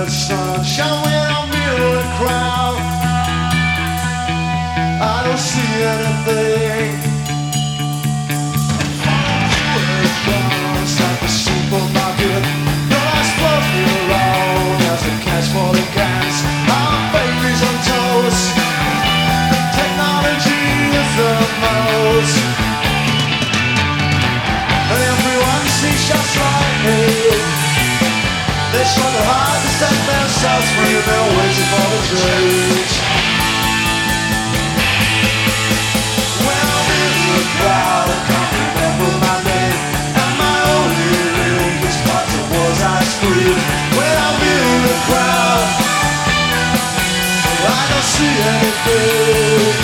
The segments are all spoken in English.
the sunshine when I'm in the crowd. I don't see anything. It's like the supermarket. No one's floating around. There's a cash for the cans. Our babies on toast. Technology is the most. And everyone sees just like me. They struggle hard to set themselves free. They're waiting for the change. When I'm in the crowd, I can't remember my name. And my only lyric part of was I scream. When I'm in the crowd, I don't see anything.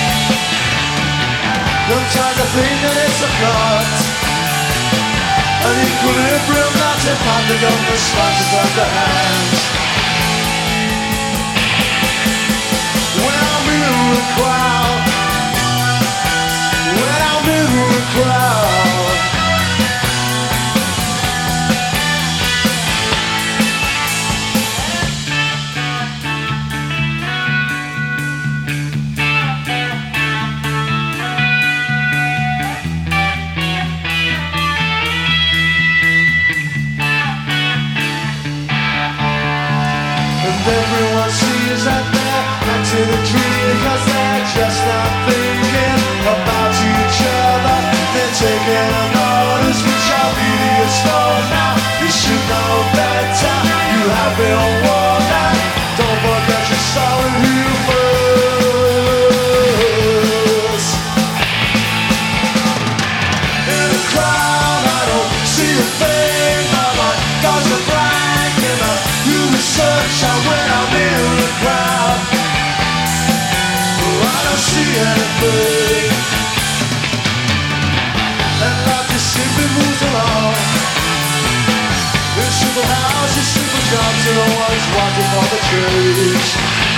Sometimes I think that it's a plot. An equilibrium that's impounded on the slices of the hands. When I'm in the crowd, when I'm in the crowd. Everyone sees that they're back to the tree because they're just not thinking about each other. They're taking orders from Chaldean stores now. You should know better. You have been warned now. Don't forget your solid humors. In the crowd, I don't see a thing. My mind goes a blank in the sunshine when I'm in the crowd. I don't see anything. And life just simply moves along. In simple houses, simple jobs, and no one's watching for the change.